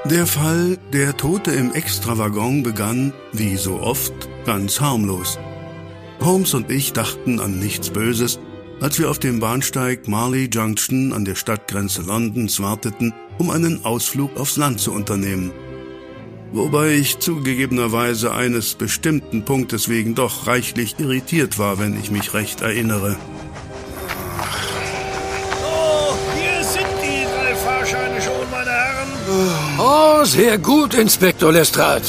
Der Fall Der Tote im Extrawaggon begann, wie so oft, ganz harmlos. Holmes und ich dachten an nichts Böses, als wir auf dem Bahnsteig Marley Junction an der Stadtgrenze Londons warteten, um einen Ausflug aufs Land zu unternehmen. Wobei ich zugegebenerweise eines bestimmten Punktes wegen doch reichlich irritiert war, wenn ich mich recht erinnere. So, hier sind die 3 Fahrscheine schon, meine Herren. Oh, sehr gut, Inspektor Lestrade.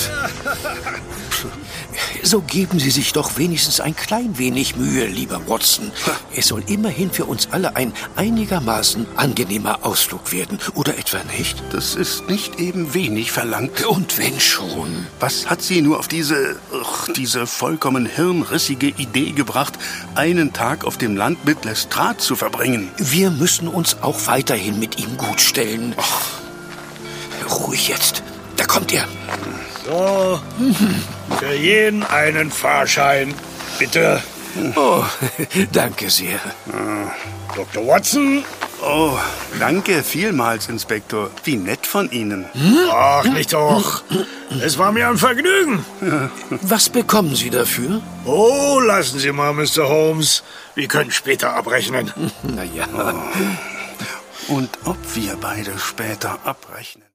So geben Sie sich doch wenigstens ein klein wenig Mühe, lieber Watson. Es soll immerhin für uns alle ein einigermaßen angenehmer Ausflug werden, oder etwa nicht? Das ist nicht eben wenig verlangt. Und wenn schon. Was hat Sie nur auf diese vollkommen hirnrissige Idee gebracht, einen Tag auf dem Land mit Lestrade zu verbringen? Wir müssen uns auch weiterhin mit ihm gut stellen. Ruhig jetzt. Da kommt er. So, für jeden einen Fahrschein, bitte. Oh, danke sehr. Dr. Watson. Oh, danke vielmals, Inspektor. Wie nett von Ihnen. Ach, nicht doch. Es war mir ein Vergnügen. Was bekommen Sie dafür? Oh, lassen Sie mal, Mr. Holmes. Wir können später abrechnen. Na ja. Und ob wir beide später abrechnen?